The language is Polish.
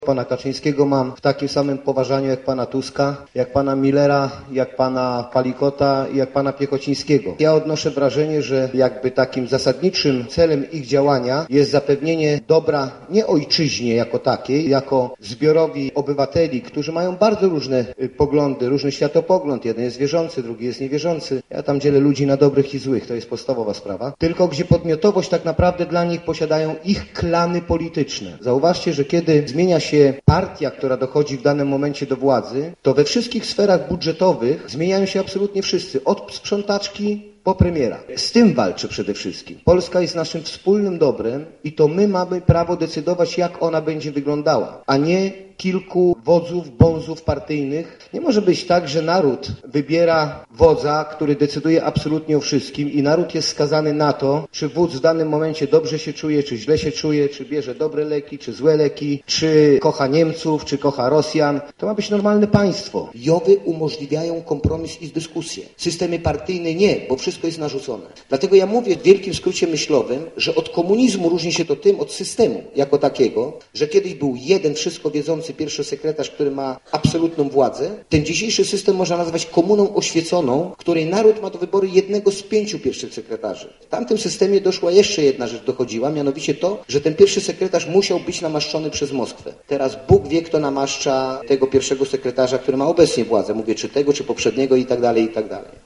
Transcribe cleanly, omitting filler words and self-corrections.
Pana Kaczyńskiego mam w takim samym poważaniu jak pana Tuska, jak pana Millera, jak pana Palikota i jak pana Piechocińskiego. Ja odnoszę wrażenie, że jakby takim zasadniczym celem ich działania jest zapewnienie dobra nie ojczyźnie jako takiej, jako zbiorowi obywateli, którzy mają bardzo różne poglądy, różny światopogląd. Jeden jest wierzący, drugi jest niewierzący. Ja tam dzielę ludzi na dobrych i złych, to jest podstawowa sprawa. Tylko gdzie podmiotowość tak naprawdę dla nich posiadają ich klany polityczne. Zauważcie, że kiedy zmienia się partia, która dochodzi w danym momencie do władzy, to we wszystkich sferach budżetowych zmieniają się absolutnie wszyscy, od sprzątaczki po premiera. Z tym walczę przede wszystkim. Polska jest naszym wspólnym dobrem i to my mamy prawo decydować, jak ona będzie wyglądała, a nie kilku wodzów, bonzów partyjnych. Nie może być tak, że naród wybiera wodza, który decyduje absolutnie o wszystkim i naród jest skazany na to, czy wódz w danym momencie dobrze się czuje, czy źle się czuje, czy bierze dobre leki, czy złe leki, czy kocha Niemców, czy kocha Rosjan. To ma być normalne państwo. JOW-y umożliwiają kompromis i dyskusję. Systemy partyjne nie, bo wszystko jest narzucone. Dlatego ja mówię w wielkim skrócie myślowym, że od komunizmu różni się to tym od systemu jako takiego, że kiedyś był jeden wszystko wiedzący pierwszy sekretarz, który ma absolutną władzę. Ten dzisiejszy system można nazwać komuną oświeconą, w której naród ma do wyboru jednego z 5 pierwszych sekretarzy. W tamtym systemie doszła jeszcze jedna rzecz dochodziła, mianowicie to, że ten pierwszy sekretarz musiał być namaszczony przez Moskwę. Teraz Bóg wie, kto namaszcza tego pierwszego sekretarza, który ma obecnie władzę. Mówię, czy tego, czy poprzedniego i tak dalej, i tak dalej.